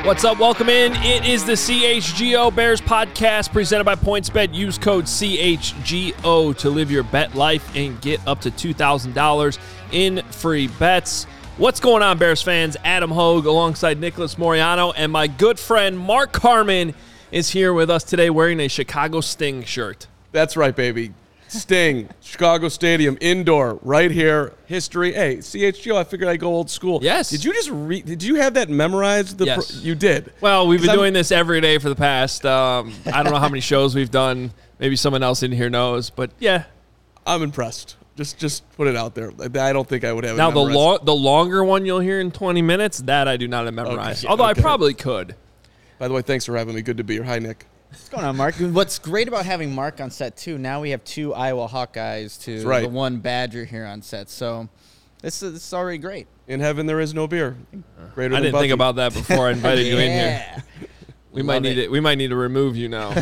What's up? Welcome in. It is the CHGO Bears podcast presented by PointsBet. Use code CHGO to live your bet life and get up to $2,000 in free bets. What's going on, Bears fans? Adam Hogue alongside Nicholas Moriano, and my good friend Mark Carman is here with us today wearing a Chicago Sting shirt. That's right, baby. Sting, Chicago Stadium, indoor, right here. History. Hey, CHGO, I figured I'd go old school. Yes. Did you just did you have that memorized? Yes. You did. Well, we've been doing this every day for the past, I don't know how many shows we've done. Maybe someone else in here knows, but yeah. I'm impressed. Just put it out there. I don't think I would have it Now, memorized. the longer one you'll hear in 20 minutes, that I do not have memorized. Okay, Although okay. I probably could. By the way, thanks for having me. Good to be here. Hi, Nick. What's going on, Mark? What's great about having Mark on set, too, now we have two Iowa Hawkeyes to That's right. the one Badger here on set. So this is already great. In heaven, there is no beer. Greater I than didn't think Bucky. about that before I invited you in here. Yeah. We might need to remove you now.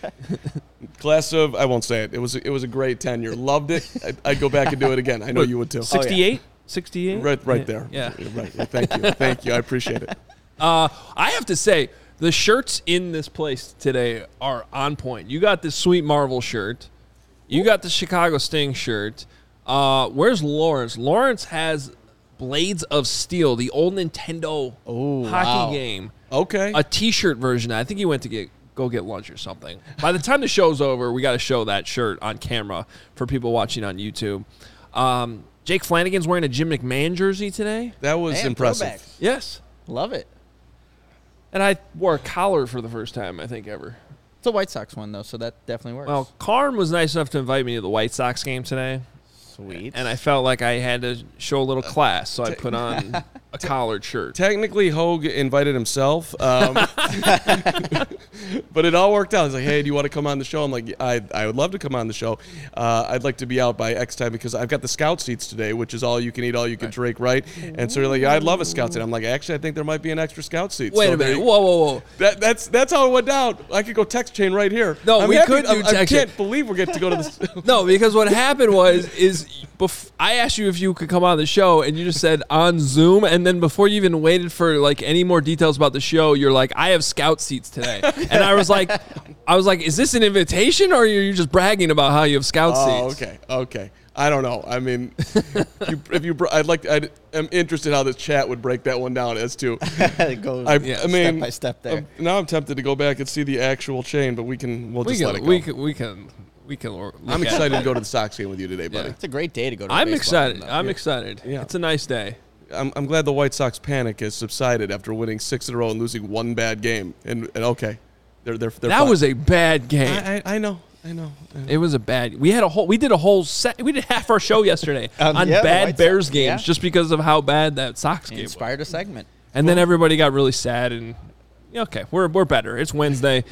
Class of, I won't say it. It was a great tenure. Loved it. I'd go back and do it again. I know you would too. 68? 68? Right there. Yeah. Right. Thank you. I appreciate it. I have to say, the shirts in this place today are on point. You got the Sweet Marvel shirt. You got the Chicago Sting shirt. Where's Lawrence? Lawrence has Blades of Steel, the old Nintendo hockey game. Okay. A T-shirt version. I think he went to go get lunch or something. By the time the show's over, we got to show that shirt on camera for people watching on YouTube. Jake Flanagan's wearing a Jim McMahon jersey today. That was Man, impressive. throwbacks. Yes. Love it. And I wore a collar for the first time, I think, ever. It's a White Sox one, though, so that definitely works. Well, Karn was nice enough to invite me to the White Sox game today, sweet. and I felt like I had to show a little class, so I put on a collared shirt. Technically, Hogue invited himself, but it all worked out. He's like, "Hey, do you want to come on the show?" I'm like, "I would love to come on the show. I'd like to be out by X time because I've got the scout seats today, which is all you can eat, all you can drink, right?" And so you're like, "I'd love a scout seat." I'm like, "Actually, I think there might be an extra scout seat." Wait a minute. Whoa. That's how it went down. I could go text chain right here. No, I'm we happy- could do I text chain. can't believe we're getting to go to this. No, because what happened is I asked you if you could come on the show, and you just said on Zoom, and then before you even waited for like any more details about the show, you're like, "I have scout seats today," and I was like, "Is this an invitation, or are you just bragging about how you have scout seats?" Okay. I don't know. I mean, I'm interested how the chat would break that one down as to. It goes step by step there. Now I'm tempted to go back and see the actual chain, but we'll just let it go. We can look I'm at excited it. to go to the Sox game with you today, buddy. Yeah. It's a great day to go to a I'm baseball excited. game, though. I'm excited. Yeah. It's a nice day. I'm glad the White Sox panic has subsided after winning 6 in a row and losing one bad game. And okay, they're That fine. was a bad game. I know. It was a bad. We did a whole set. We did half our show yesterday on the bad White Bears Sox, games yeah. just because of how bad that Sox game was. Inspired a segment. And then everybody got really sad and okay, we're better. It's Wednesday.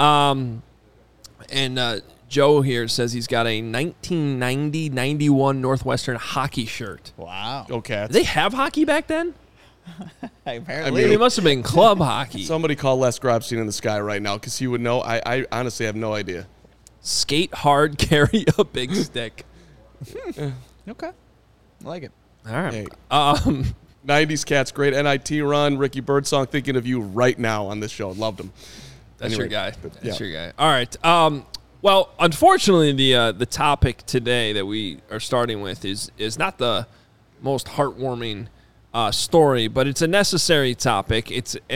Joe here says he's got a 1990-91 Northwestern hockey shirt. Wow. Okay. Did they have hockey back then? Apparently. It must have been club hockey. Somebody call Les Grobstein in the sky right now because he would know. I honestly have no idea. Skate hard, carry a big stick. Okay. I like it. All right. Hey. 90s Cats, great NIT run. Ricky Birdsong, thinking of you right now on this show. Loved him. That's Anyway, your guy. but, That's yeah. your guy. All right. Well, unfortunately, the topic today that we are starting with is not the most heartwarming story, but it's a necessary topic.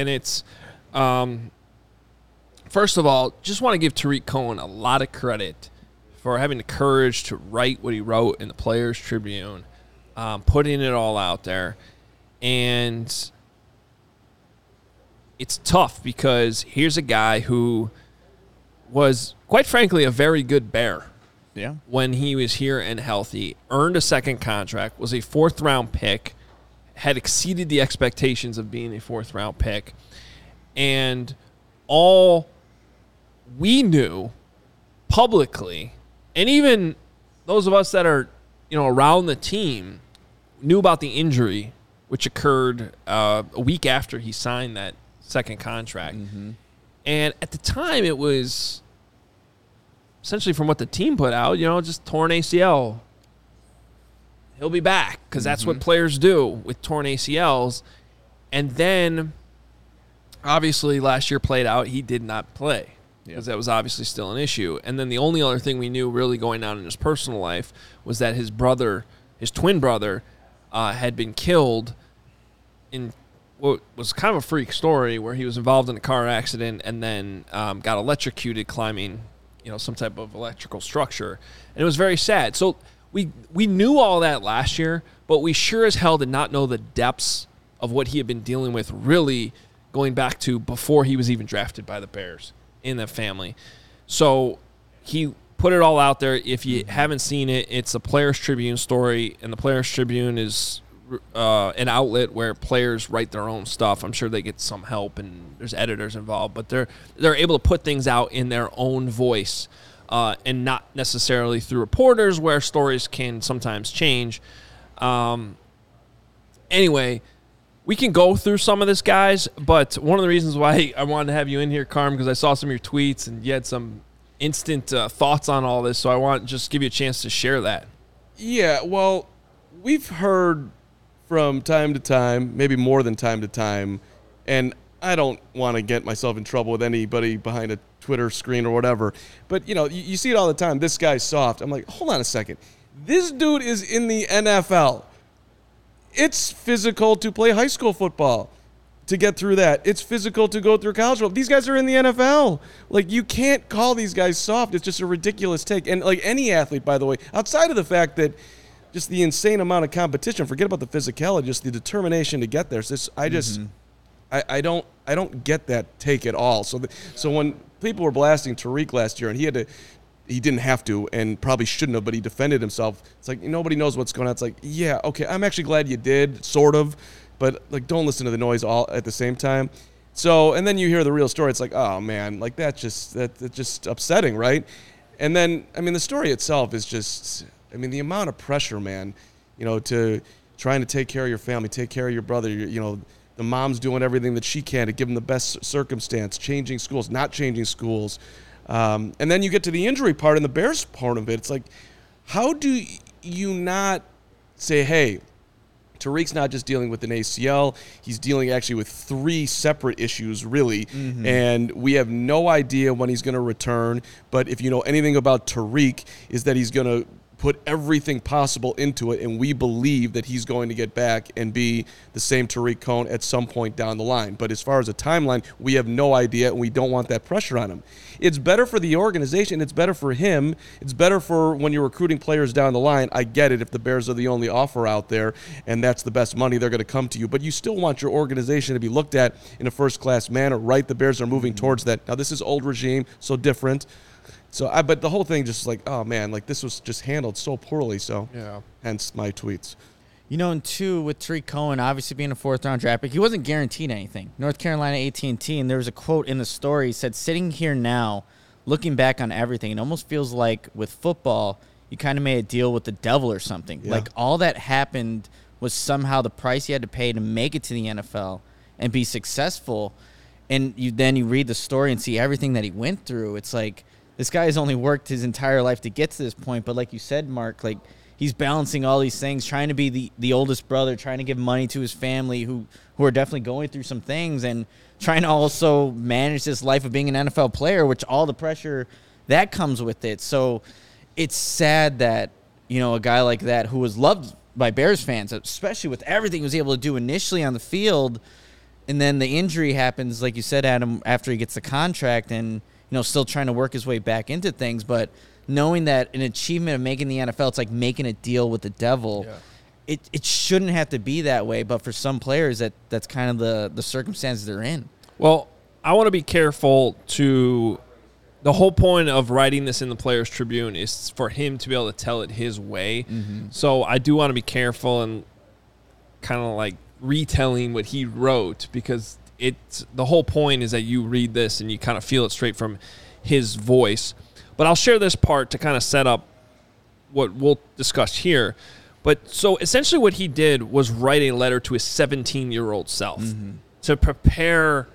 First of all, just want to give Tariq Cohen a lot of credit for having the courage to write what he wrote in the Players Tribune, putting it all out there, and it's tough because here's a guy who was, quite frankly, a very good Bear. Yeah. When he was here and healthy, earned a second contract, was a fourth-round pick, had exceeded the expectations of being a fourth-round pick, and all we knew publicly, and even those of us that are, around the team, knew about the injury, which occurred a week after he signed that second contract. Mm-hmm. And at the time, it was essentially from what the team put out, just torn ACL. He'll be back because that's what players do with torn ACLs. And then Obviously, last year played out. He did not play because that was obviously still an issue. And then the only other thing we knew really going on in his personal life was that his twin brother, had been killed in what was kind of a freak story where he was involved in a car accident and then got electrocuted climbing, some type of electrical structure. And it was very sad. So we knew all that last year, but we sure as hell did not know the depths of what he had been dealing with really going back to before he was even drafted by the Bears in the family. So he put it all out there. If you haven't seen it, it's a Players Tribune story, and the Players Tribune is an outlet where players write their own stuff. I'm sure they get some help, and there's editors involved, but they're able to put things out in their own voice, and not necessarily through reporters where stories can sometimes change. Anyway, we can go through some of this, guys, but one of the reasons why I wanted to have you in here, Carm, because I saw some of your tweets and you had some instant thoughts on all this, so I want to just give you a chance to share that. Yeah, well, we've heard from time to time, maybe more than time to time, and I don't want to get myself in trouble with anybody behind a Twitter screen or whatever, but, you see it all the time. This guy's soft. I'm like, hold on a second. This dude is in the NFL. It's physical to play high school football, to get through that. It's physical to go through college football. These guys are in the NFL. Like, you can't call these guys soft. It's just a ridiculous take. And, like, any athlete, by the way, outside of the fact that just the insane amount of competition, forget about the physicality, just the determination to get there. So I don't get that take at all. So when people were blasting Tariq last year and he didn't have to and probably shouldn't have, but he defended himself. It's like, nobody knows what's going on. It's like, yeah, okay, I'm actually glad you did, sort of, but, like, don't listen to the noise all at the same time. So, and then you hear the real story. It's like, oh, man, like, that's just upsetting, right? And then, the story itself is just, the amount of pressure, man, to trying to take care of your family, take care of your brother, the mom's doing everything that she can to give him the best circumstance, changing schools, not changing schools. And then you get to the injury part and the Bears part of it. It's like, how do you not say, hey, Tariq's not just dealing with an ACL. He's dealing actually with 3 separate issues, really. Mm-hmm. And we have no idea when he's going to return. But if you know anything about Tariq, is that he's going to put everything possible into it, and we believe that he's going to get back and be the same Tariq Cohen at some point down the line. But as far as a timeline, we have no idea, and we don't want that pressure on him. It's better for the organization. It's better for him. It's better for when you're recruiting players down the line. I get it if the Bears are the only offer out there, and that's the best money, they're going to come to you. But you still want your organization to be looked at in a first-class manner, right? The Bears are moving towards that. Now, this is old regime, so different. But the whole thing just like, oh, man, like this was just handled so poorly. So, yeah, hence my tweets. And two, with Tariq Cohen obviously being a 4th-round draft pick, he wasn't guaranteed anything. North Carolina AT&T, and there was a quote in the story, said, sitting here now, looking back on everything, it almost feels like with football, you kind of made a deal with the devil or something. Yeah. Like all that happened was somehow the price you had to pay to make it to the NFL and be successful. And you read the story and see everything that he went through. It's like, this guy has only worked his entire life to get to this point, but like you said, Mark, like he's balancing all these things, trying to be the oldest brother, trying to give money to his family who are definitely going through some things, and trying to also manage this life of being an NFL player, which all the pressure that comes with it. So it's sad that, a guy like that who was loved by Bears fans, especially with everything he was able to do initially on the field, and then the injury happens, like you said, Adam, after he gets the contract and still trying to work his way back into things, but knowing that an achievement of making the NFL, it's like making a deal with the devil. Yeah. It shouldn't have to be that way, but for some players, that's kind of the circumstances they're in. Well, I want to be careful to – the whole point of writing this in the Players Tribune is for him to be able to tell it his way. Mm-hmm. So I do want to be careful and kind of like retelling what he wrote, because – the whole point is that you read this and you kind of feel it straight from his voice. But I'll share this part to kind of set up what we'll discuss here. But so essentially what he did was write a letter to his 17-year-old self to prepare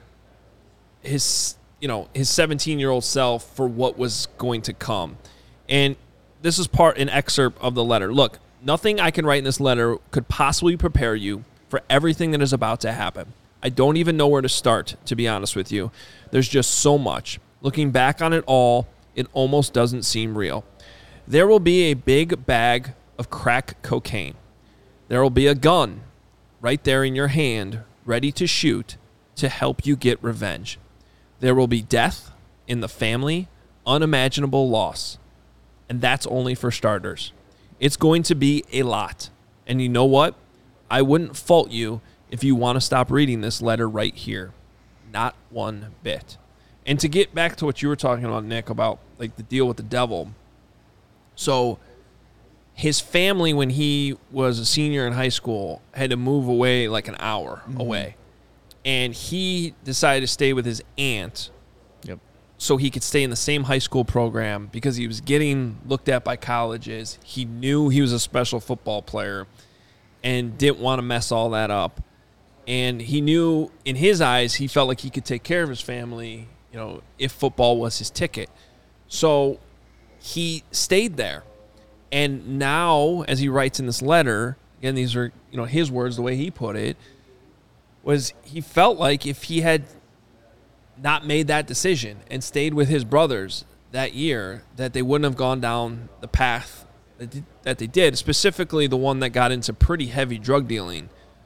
his 17-year-old self for what was going to come. And this is an excerpt of the letter. Look, nothing I can write in this letter could possibly prepare you for everything that is about to happen. I don't even know where to start, to be honest with you. There's just so much. Looking back on it all, it almost doesn't seem real. There will be a big bag of crack cocaine. There will be a gun right there in your hand, ready to shoot to help you get revenge. There will be death in the family, unimaginable loss. And that's only for starters. It's going to be a lot. And you know what? I wouldn't fault you if you want to stop reading this letter right here. Not one bit. And to get back to what you were talking about, Nick, about like the deal with the devil. So his family, when he was a senior in high school, had to move away like an hour away. And he decided to stay with his aunt so he could stay in the same high school program because he was getting looked at by colleges. He knew he was a special football player and didn't want to mess all that up. And he knew in his eyes, he felt like he could take care of his family, you know, if football was his ticket. So he stayed there. And now, as he writes in this letter, again, these are, you know, his words, the way he put it, was he felt like if he had not made that decision and stayed with his brothers that year, that they wouldn't have gone down the path that they did, specifically the one that got into pretty heavy drug dealing.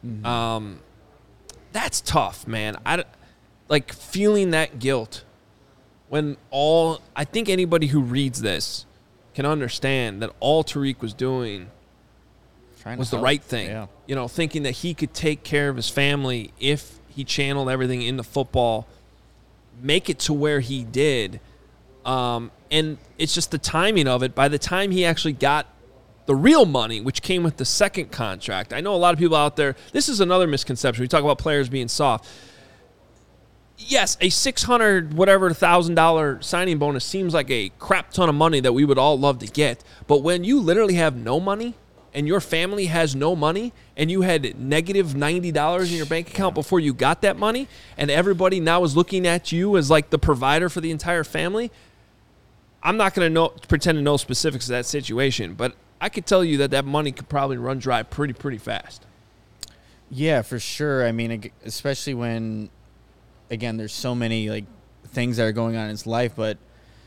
That's tough, man. Like feeling that guilt when I think anybody who reads this can understand that all Tariq was doing was the right thing. Yeah. You know, thinking that he could take care of his family if he channeled everything into football, make it to where he did. And it's just the timing of it. By the time he actually got the real money, which came with the second contract, I know a lot of people out there, this is another misconception. We talk about players being soft. Yes, a $600,000 signing bonus seems like a crap ton of money that we would all love to get. But when you literally have no money and your family has no money and you had negative $90 in your bank account before you got that money and everybody now is looking at you as like the provider for the entire family, I'm not going to pretend to know specifics of that situation, but I could tell you that money could probably run dry pretty fast. Yeah, for sure. I mean, especially when, again, there's so many like things that are going on in his life, but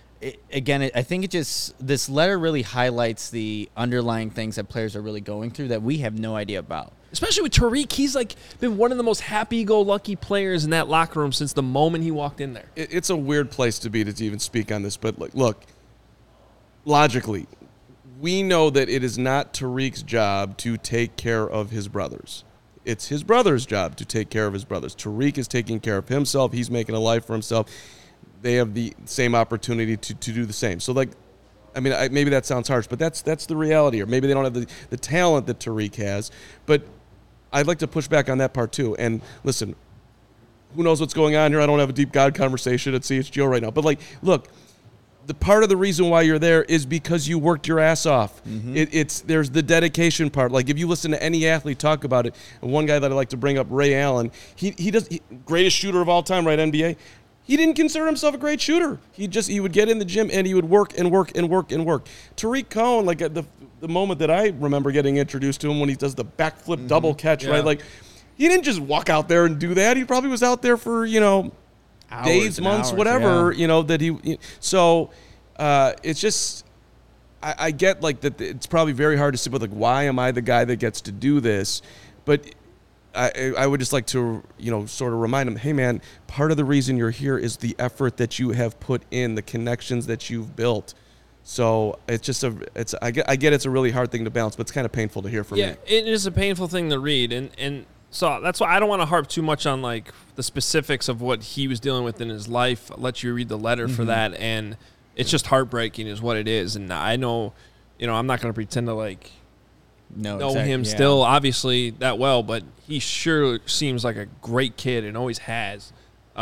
I think this letter really highlights the underlying things that players are really going through that we have no idea about. Especially with Tariq, he's like been one of the most happy-go-lucky players in that locker room since the moment he walked in there. It's a weird place to be to even speak on this, but like, look, logically, we know that it is not Tariq's job to take care of his brothers. It's his brother's job to take care of his brothers. Tariq is taking care of himself. He's making a life for himself. They have the same opportunity to do the same. So, like, I mean, maybe that sounds harsh, but that's the reality. Or maybe they don't have the talent that Tariq has. But I'd like to push back on that part, too. And, listen, who knows what's going on here? I don't have a deep God conversation at CHGO right now. But, like, look, the part of the reason why you're there is because you worked your ass off. There's the dedication part. Like, if you listen to any athlete talk about it, and one guy that I like to bring up, Ray Allen, he greatest shooter of all time, right, NBA? He didn't consider himself a great shooter. He would get in the gym and he would work and work and work and work. Tariq Cohen, like the moment that I remember getting introduced to him when he does the backflip double catch, right? Like, he didn't just walk out there and do that. He probably was out there for, hours, days, months, whatever, that he. So it's just, I get like that. It's probably very hard to sit with, like, why am I the guy that gets to do this? But I would just like to, sort of remind him, hey, man, part of the reason you're here is the effort that you have put in, the connections that you've built. So it's just I get it's a really hard thing to balance, but it's kind of painful to hear from me. Yeah, it is a painful thing to read. And so that's why I don't want to harp too much on, like, the specifics of what he was dealing with in his life. I'll let you read the letter for that. And it's just heartbreaking is what it is. And I know, I'm not going to pretend to, like, know him still obviously that well, but he sure seems like a great kid and always has.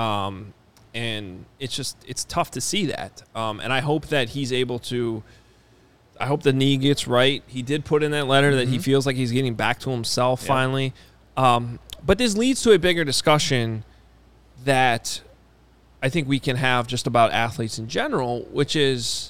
And it's tough to see that. And I hope that he's able to, I hope the knee gets right. He did put in that letter that he feels like he's getting back to himself finally. But this leads to a bigger discussion that I think we can have just about athletes in general, which is,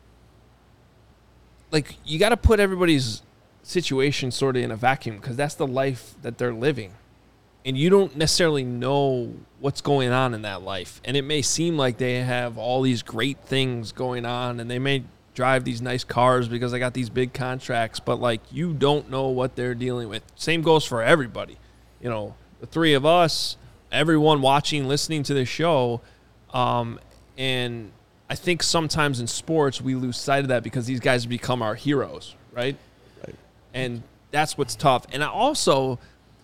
like, you got to put everybody's situation sort of in a vacuum because that's the life that they're living. and you don't necessarily know what's going on in that life. And it may seem like they have all these great things going on, and they may drive these nice cars because they got these big contracts, but like you don't know what they're dealing with. Same goes for everybody. You know, the three of us, everyone watching, listening to this show, and I think sometimes in sports we lose sight of that because these guys become our heroes, right? And that's what's tough. And I also,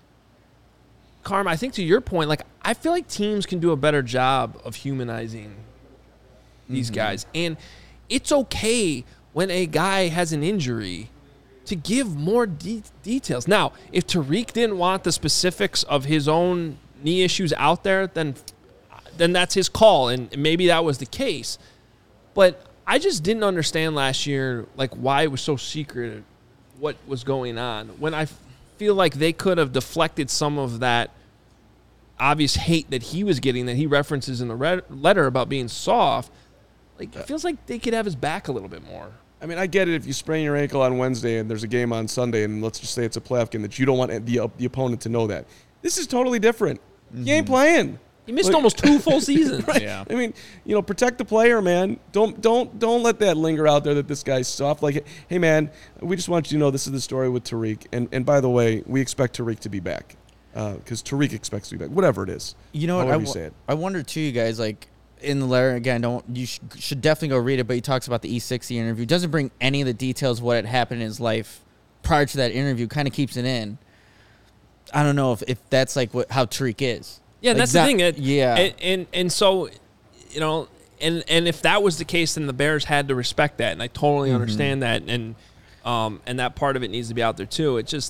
Carm, I think to your point, like I feel like teams can do a better job of humanizing these guys. And it's okay when a guy has an injury to give more details. Now, if Tariq didn't want the specifics of his own knee issues out there, then that's his call, and maybe that was the case. But I just didn't understand last year, like, why it was so secret what was going on, when I feel like they could have deflected some of that obvious hate that he was getting, that he references in the letter about being soft. Like, it feels like they could have his back a little bit more. I mean, I get it if you sprain your ankle on Wednesday and there's a game on Sunday, and let's just say it's a playoff game, that you don't want the opponent to know that. This is totally different. He ain't playing. He missed almost 2 full seasons. Right? Yeah. I mean, protect the player, man. Don't let that linger out there that this guy's soft. Like, hey, man, we just want you to know this is the story with Tariq. And by the way, we expect Tariq to be back because Tariq expects to be back. Whatever it is. You know what? You say it. I wonder too, you guys, like in the letter again. You should definitely go read it. But he talks about the E60 interview. Doesn't bring any of the details of what had happened in his life prior to that interview. Kind of keeps it in. I don't know if that's like how Tariq is. Yeah, like that's the thing. Yeah, and so, and if that was the case, then the Bears had to respect that, and I totally understand that, and that part of it needs to be out there too. It just,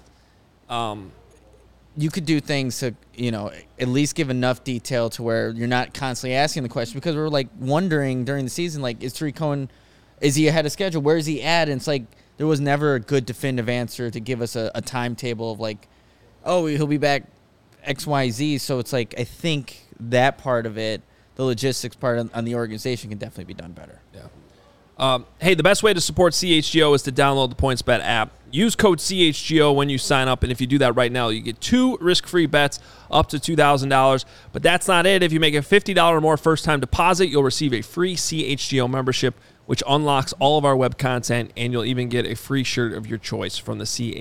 you could do things to at least give enough detail to where you're not constantly asking the question, because we're like wondering during the season, like, is Tariq Cohen, is he ahead of schedule? Where is he at? And it's like there was never a good definitive answer to give us a timetable of like, oh, he'll be back XYZ. So it's like, I think that part of it, the logistics part on the organization, can definitely be done better. Yeah. Hey, the best way to support CHGO is to download the PointsBet app. Use code CHGO when you sign up, and if you do that right now, you get 2 risk-free bets up to $2,000. But that's not it. If you make a $50 or more first-time deposit, you'll receive a free CHGO membership, which unlocks all of our web content, and you'll even get a free shirt of your choice from the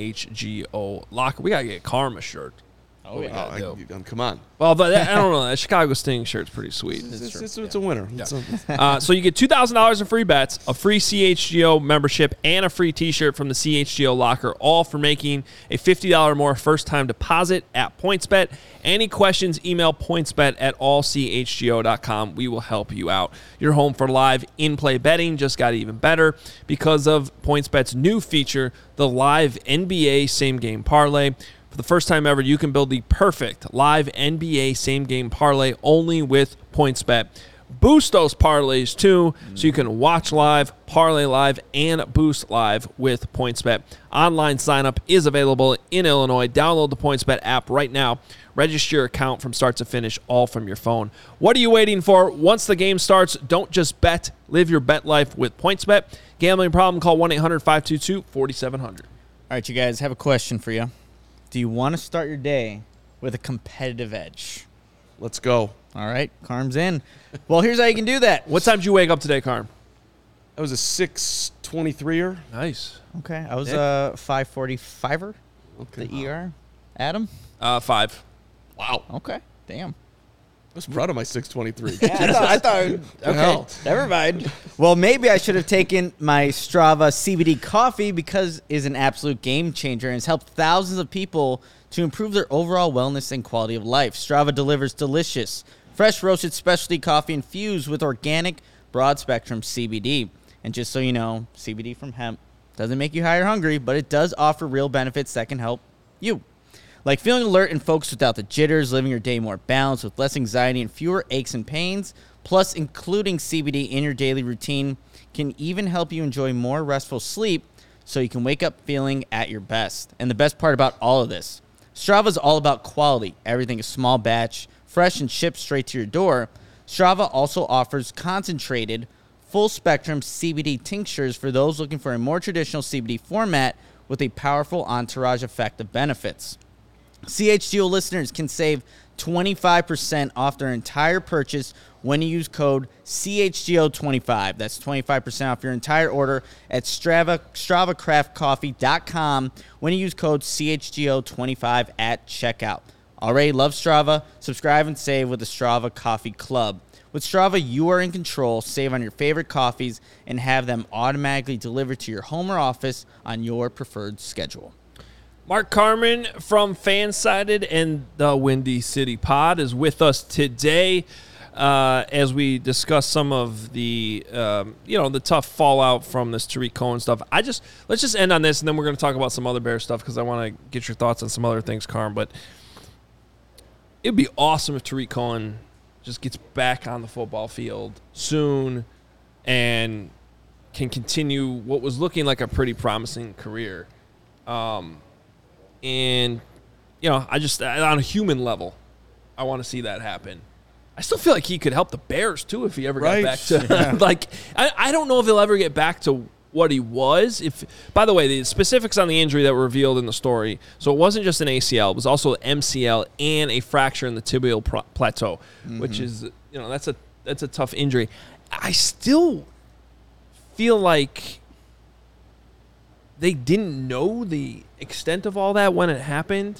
CHGO locker. We got to get Karma shirt. Oh, yeah. Come on. Well, but I don't know. That Chicago Sting shirt's pretty sweet. It's a winner. Yeah. So you get $2,000 in free bets, a free CHGO membership, and a free T-shirt from the CHGO locker, all for making a $50 or more first-time deposit at PointsBet. Any questions, email pointsbet@allchgo.com. We will help you out. Your home for live in-play betting just got even better because of PointsBet's new feature, the Live NBA Same-Game Parlay. For the first time ever, you can build the perfect live NBA same-game parlay only with PointsBet. Boost those parlays, too, so you can watch live, parlay live, and boost live with PointsBet. Online sign-up is available in Illinois. Download the PointsBet app right now. Register your account from start to finish, all from your phone. What are you waiting for? Once the game starts, don't just bet. Live your bet life with PointsBet. Gambling problem? Call 1-800-522-4700. All right, you guys, have a question for you. Do you want to start your day with a competitive edge? Let's go. All right, Carm's in. Well, here's how you can do that. What time did you wake up today, Carm? That was a 6:23er. Nice. Okay, I was a 5:45er. Okay. The ER. Adam? 5. Wow. Okay, damn. I was proud of my 6:23. Yeah, I thought okay, never mind. Well, maybe I should have taken my Strava CBD coffee, because it is an absolute game changer and has helped thousands of people to improve their overall wellness and quality of life. Strava delivers delicious, fresh roasted specialty coffee infused with organic, broad-spectrum CBD. And just so you know, CBD from hemp doesn't make you high or hungry, but it does offer real benefits that can help you. Like feeling alert and focused without the jitters, living your day more balanced with less anxiety and fewer aches and pains, plus including CBD in your daily routine can even help you enjoy more restful sleep so you can wake up feeling at your best. And the best part about all of this, Strava is all about quality. Everything is small batch, fresh, and shipped straight to your door. Strava also offers concentrated, full-spectrum CBD tinctures for those looking for a more traditional CBD format with a powerful entourage effect of benefits. CHGO listeners can save 25% off their entire purchase when you use code CHGO25. That's 25% off your entire order at StravaCraftCoffee.com when you use code CHGO25 at checkout. Already love Strava? Subscribe and save with the Strava Coffee Club. With Strava, you are in control. Save on your favorite coffees and have them automatically delivered to your home or office on your preferred schedule. Mark Carman from Fansided and the Windy City Pod is with us today as we discuss some of the the tough fallout from this Tariq Cohen stuff. Let's just end on this, and then we're going to talk about some other Bears stuff because I want to get your thoughts on some other things, Carm. But it'd be awesome if Tariq Cohen just gets back on the football field soon and can continue what was looking like a pretty promising career. And, I just, on a human level, I want to see that happen. I still feel like he could help the Bears, too, if he ever got back to, I don't know if he'll ever get back to what he was. By the way, the specifics on the injury that were revealed in the story, so it wasn't just an ACL, it was also an MCL and a fracture in the tibial plateau, which is, that's a tough injury. I still feel like they didn't know the extent of all that when it happened.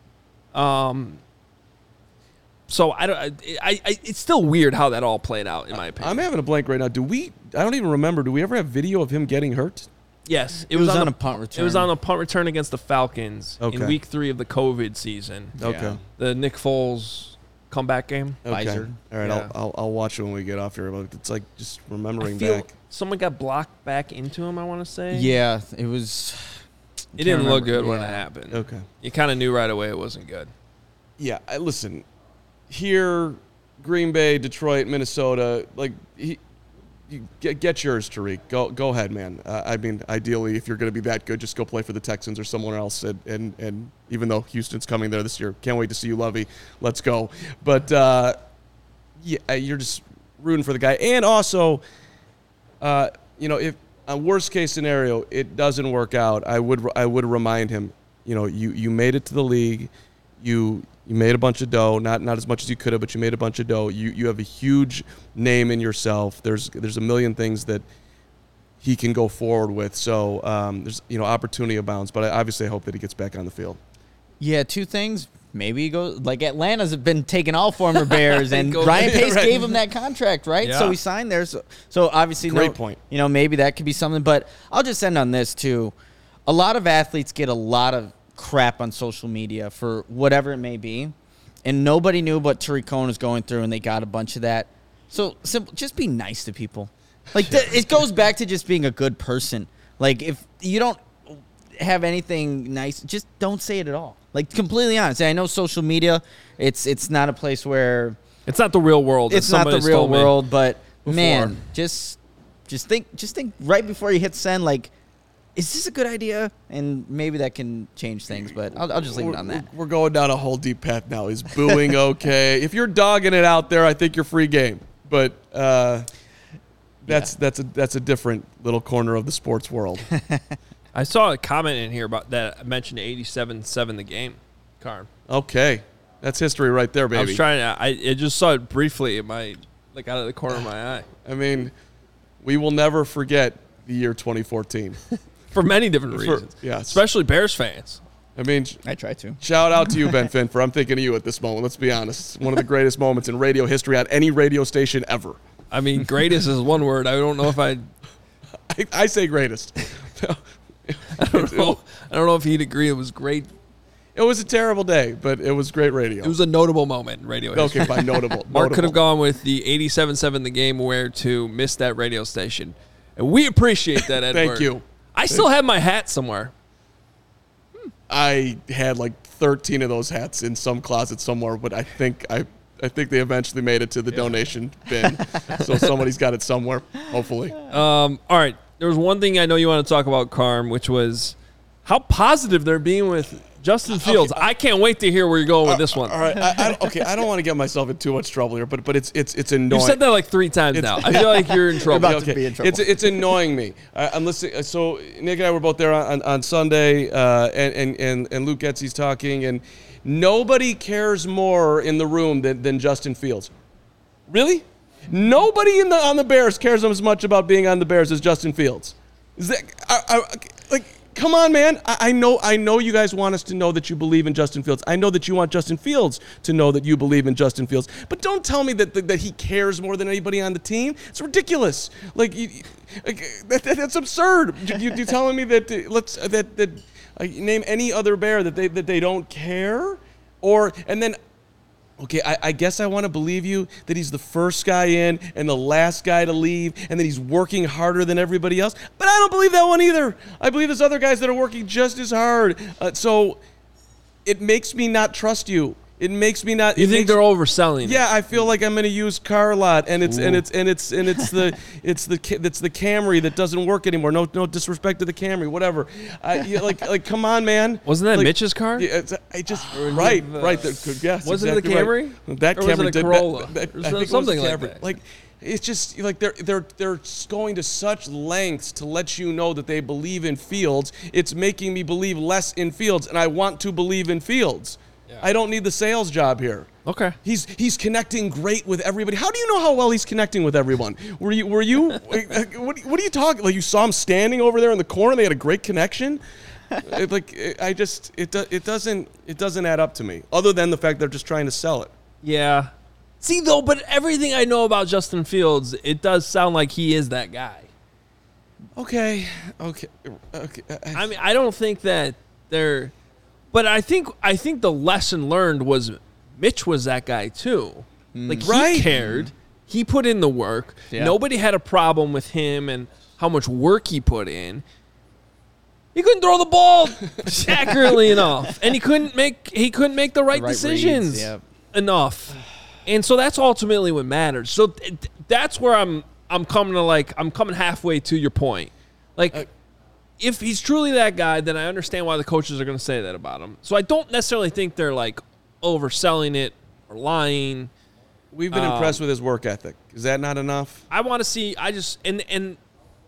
So it's still weird how that all played out, in my opinion. I'm having a blank right now. I don't even remember. Do we ever have video of him getting hurt? Yes. It was on a punt return. It was on a punt return against the Falcons in week 3 of the COVID season. Okay. Yeah. The Nick Foles comeback game. Okay. Pfizer. All right, Yeah. I'll watch it when we get off here. But it's like just remembering I feel back. someone got blocked back into him, I want to say. Yeah, it was. It didn't look good when it Yeah. happened. Okay. You kind of knew right away it wasn't good. Yeah, listen. Here, Green Bay, Detroit, Minnesota, you get yours, Tariq. Go ahead, man. I mean, ideally, if you're going to be that good, just go play for the Texans or someone else. And even though Houston's coming there this year, can't wait to see you, Lovey. Let's go. But you're just rooting for the guy. And also, if a worst case scenario it doesn't work out, I would remind him. You made it to the league. You made a bunch of dough, not as much as you could have, but you made a bunch of dough. You have a huge name in yourself. There's a million things that he can go forward with. So there's opportunity abounds. But I obviously hope that he gets back on the field. Yeah, 2 things. Maybe he goes like Atlanta's been taking all former Bears, and Ryan Pace gave him that contract, right? Yeah. So he signed there. So obviously, Great point. Maybe that could be something. But I'll just end on this too. A lot of athletes get a lot of crap on social media for whatever it may be, and nobody knew what Tariq Cohen was going through, and they got a bunch of that. So simple, just be nice to people. It goes back to just being a good person. Like, if you don't have anything nice, just don't say it at all. Like, completely honest. I know social media, it's not a place where It's not the real world. it's not the somebody's real told me world, but before. man, just think right before you hit send, like, is this a good idea? And maybe that can change things, but I'll just leave it on that. We're going down a whole deep path now. Is booing okay? If you're dogging it out there, I think you're free game. But that's a different little corner of the sports world. I saw a comment in here about that. I mentioned 87-7 the game, Carm. Okay, that's history right there, baby. I was trying to. I just saw it briefly in my out of the corner of my eye. I mean, we will never forget the year 2014. For many different reasons. Yeah. Especially Bears fans. I mean, I try to. shout out to you, Ben Finfer. I'm thinking of you at this moment. Let's be honest. It's one of the greatest moments in radio history at any radio station ever. I mean, greatest is one word. I don't know if I say greatest. I don't know if he'd agree it was great. It was a terrible day, but it was great radio. It was a notable moment in radio history. Okay, by notable. Mark could have gone with the 87-7 the game where to miss that radio station. And we appreciate that, Edward. Thank you. I still have my hat somewhere. I had like 13 of those hats in some closet somewhere, but I think they eventually made it to the donation bin. So somebody's got it somewhere, hopefully. All right. There was one thing I know you want to talk about, Carm, which was how positive they're being with Justin Fields. I can't wait to hear where you're going with this one. All right. I don't want to get myself in too much trouble here, but it's annoying. You said that like 3 times now. I feel like you're in trouble. about to be in trouble. It's annoying me. I'm listening. So Nick and I were both there on Sunday, and Luke Getsy's talking, and nobody cares more in the room than Justin Fields. Really? Nobody on the Bears cares as much about being on the Bears as Justin Fields. Is that like? Come on, man. I know you guys want us to know that you believe in Justin Fields. I know that you want Justin Fields to know that you believe in Justin Fields. But don't tell me that he cares more than anybody on the team. It's ridiculous. That's absurd. You telling me that name any other Bear that they don't care? Okay, I guess I want to believe you that he's the first guy in and the last guy to leave and that he's working harder than everybody else. But I don't believe that one either. I believe there's other guys that are working just as hard. So it makes me not trust you. It makes me not. You think they're overselling? Yeah, I feel like I'm in a used car lot, and it's the Camry that doesn't work anymore. No disrespect to the Camry, whatever. Come on, man. Wasn't that Mitch's car? Yeah, right. Yes, wasn't it the Camry? Right. That or Camry was it a Corolla? I think something it was like Camry. that. Like, it's just like they're going to such lengths to let you know that they believe in Fields. It's making me believe less in Fields, and I want to believe in Fields. Yeah. I don't need the sales job here. Okay. He's connecting great with everybody. How do you know how well he's connecting with everyone? Were you what are you talking? Like, you saw him standing over there in the corner, they had a great connection? It doesn't add up to me, other than the fact they're just trying to sell it. Yeah. See, though, but everything I know about Justin Fields, it does sound like he is that guy. Okay. I mean, I don't think that they're... But I think the lesson learned was Mitch was that guy too. Like, he cared. He put in the work. Yeah. Nobody had a problem with him and how much work he put in. He couldn't throw the ball accurately enough, and he couldn't make the right decisions enough. And so that's ultimately what matters. So that's where I'm coming halfway to your point. Like, if he's truly that guy, then I understand why the coaches are going to say that about him. So I don't necessarily think they're like overselling it or lying. We've been impressed with his work ethic. Is that not enough? I want to see. And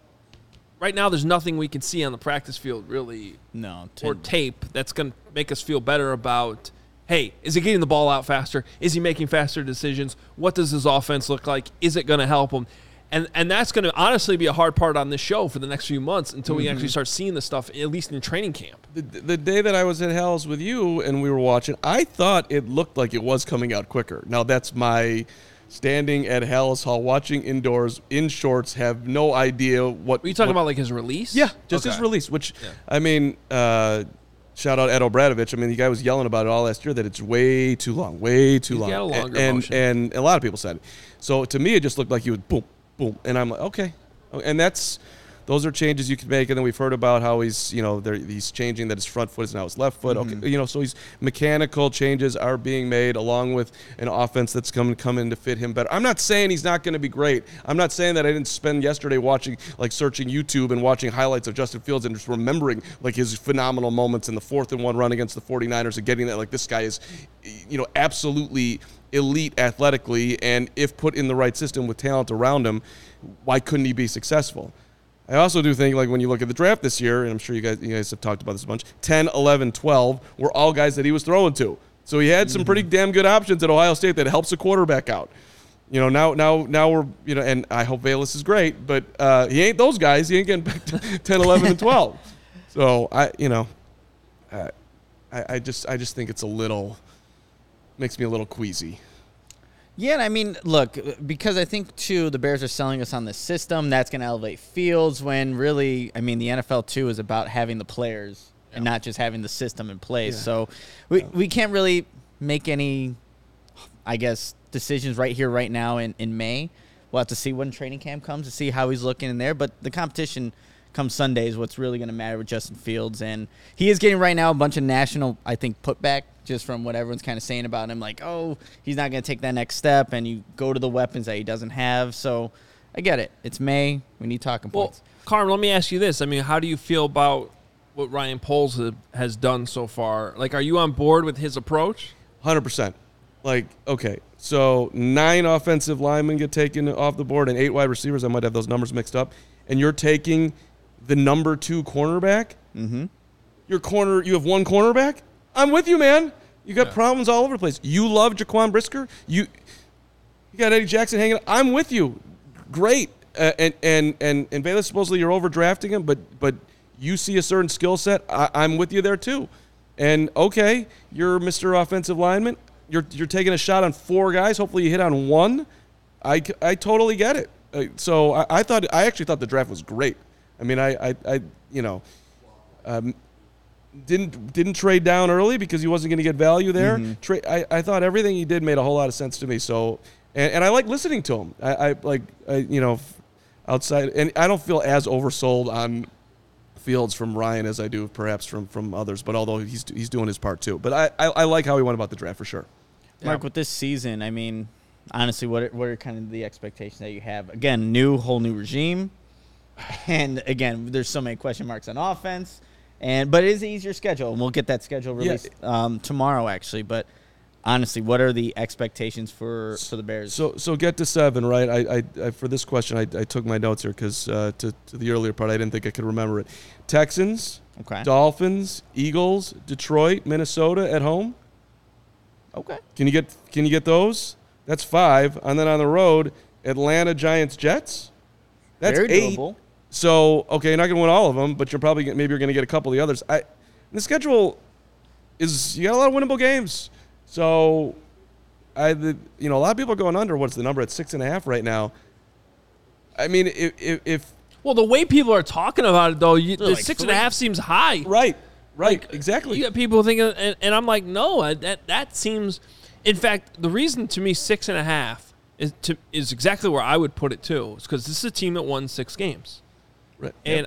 right now there's nothing we can see on the practice field really, or tape that's going to make us feel better about. Hey, is he getting the ball out faster? Is he making faster decisions? What does his offense look like? Is it going to help him? And that's going to honestly be a hard part on this show for the next few months until we actually start seeing the stuff, at least in training camp. The day that I was at Hell's with you and we were watching, I thought it looked like it was coming out quicker. Now, that's my standing at Hell's Hall, watching indoors, in shorts, have no idea what... Were you talking about, like, his release? Yeah, just his release, which, I mean... shout out Ed Obradovich. I mean, the guy was yelling about it all last year that it's way too long, way too long. Got a longer and a lot of people said it. So to me, it just looked like he was boom, boom, and I'm like, okay, and those are changes you can make. And then we've heard about how he's changing that his front foot is now his left foot. Okay, so he's mechanical changes are being made along with an offense that's come in to fit him better. I'm not saying he's not going to be great. I'm not saying that I didn't spend yesterday searching YouTube and watching highlights of Justin Fields and just remembering like his phenomenal moments in the 4th-and-1 run against the 49ers and getting that, like, this guy is, absolutely elite athletically, and if put in the right system with talent around him, why couldn't he be successful? I also do think, like, when you look at the draft this year, and I'm sure you guys have talked about this a bunch, 10, 11, 12 were all guys that he was throwing to. So he had some pretty damn good options at Ohio State that helps a quarterback out. Now we're, and I hope Velus is great, but he ain't those guys. He ain't getting back to 10, 11, and 12. So I just think it's makes me a little queasy. Yeah, and I mean, look, because I think, too, the Bears are selling us on the system. That's going to elevate Fields when really, I mean, the NFL, too, is about having the players and not just having the system in place. Yeah. So we can't really make any, I guess, decisions right here, right now in May. We'll have to see when training camp comes to see how he's looking in there. But the competition come Sunday is what's really going to matter with Justin Fields. And he is getting right now a bunch of national, I think, putback just from what everyone's kind of saying about him. Like, oh, he's not going to take that next step. And you go to the weapons that he doesn't have. So I get it. It's May. We need talking points. Well, Carm, let me ask you this. I mean, how do you feel about what Ryan Poles has done so far. Like, are you on board with his approach? 100%. Like, okay, so 9 offensive linemen get taken off the board and 8 wide receivers. I might have those numbers mixed up. And you're taking the number 2 cornerback? Mm-hmm. You have 1 cornerback? I'm with you, man. You got problems all over the place. You love Jaquan Brisker? You got Eddie Jackson hanging. I'm with you. Great. And Bayless, supposedly you're overdrafting him, but you see a certain skill set. I'm with you there too. And okay, you're Mr. Offensive Lineman. You're taking a shot on 4 guys. Hopefully you hit on 1. I totally get it. So I actually thought the draft was great. I mean, didn't trade down early because he wasn't going to get value there. Mm-hmm. I thought everything he did made a whole lot of sense to me. So, and I like listening to him. I outside, and I don't feel as oversold on Fields from Ryan as I do perhaps from others. But although he's doing his part too. But I like how he went about the draft for sure. Mark, with this season, I mean, honestly, what are kind of the expectations that you have? Again, whole new regime, and again, there's so many question marks on offense. But it is an easier schedule, and we'll get that schedule released tomorrow, actually. But honestly, what are the expectations for the Bears? So get to 7, right? I for this question, I took my notes here because to the earlier part, I didn't think I could remember it. Texans, okay. Dolphins, Eagles, Detroit, Minnesota at home. Okay. Can you get those? That's 5, and then on the road, Atlanta, Giants, Jets. That's Very 8. doable. So, okay, you're not going to win all of them, but you're probably maybe you're going to get a couple of the others. The schedule you got a lot of winnable games. So, a lot of people are going under. What's the number at 6.5 right now? I mean, if well, the way people are talking about it though, the like 6.5 seems high. Right, Like, exactly. You got people thinking, and I'm like, no, that seems. In fact, the reason to me 6.5 is exactly where I would put it too. It's because this is a team that won 6 games. Right. And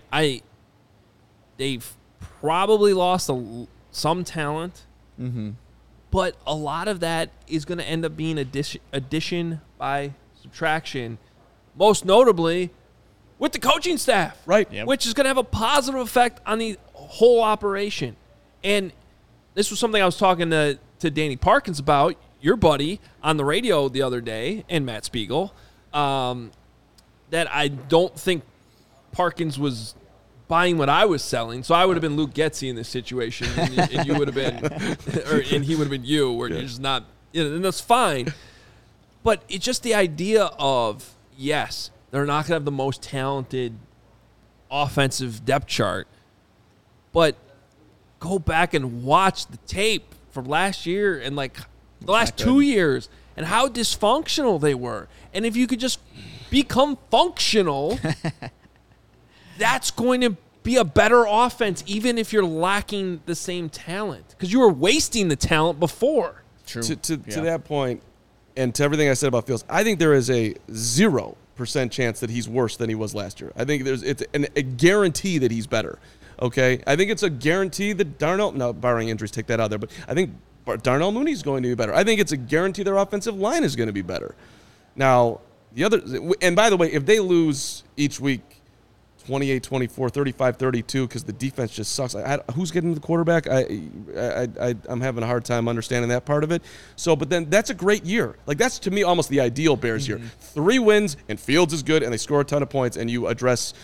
they've probably lost some talent, but a lot of that is going to end up being addition by subtraction, most notably with the coaching staff, right? Yep. Which is going to have a positive effect on the whole operation. And this was something I was talking to Danny Parkins about, your buddy, on the radio the other day, and Matt Spiegel, that I don't think Parkins was buying what I was selling, so I would have been Luke Getsy in this situation, and you would have been, and he would have been you, where you're just not, and that's fine. But it's just the idea of, yes, they're not going to have the most talented offensive depth chart, but go back and watch the tape from last year and like the last 2 years and how dysfunctional they were. And if you could just become functional, that's going to be a better offense, even if you're lacking the same talent, because you were wasting the talent before. True. To that point, and to everything I said about Fields, I think there is a 0% chance that he's worse than he was last year. I think it's a guarantee that he's better. Okay, I think it's a guarantee that barring injuries, take that out there, but I think Darnell Mooney's going to be better. I think it's a guarantee their offensive line is going to be better. Now, and by the way, if they lose each week 28-24, 35-32 because the defense just sucks, who's getting the quarterback? I'm having a hard time understanding that part of it. So, but then that's a great year. Like, that's to me almost the ideal Bears year. 3 wins and Fields is good and they score a ton of points and you address